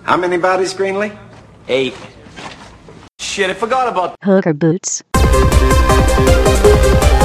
How many bodies, Greenlee? 8. Shit, I forgot about Hooker boots.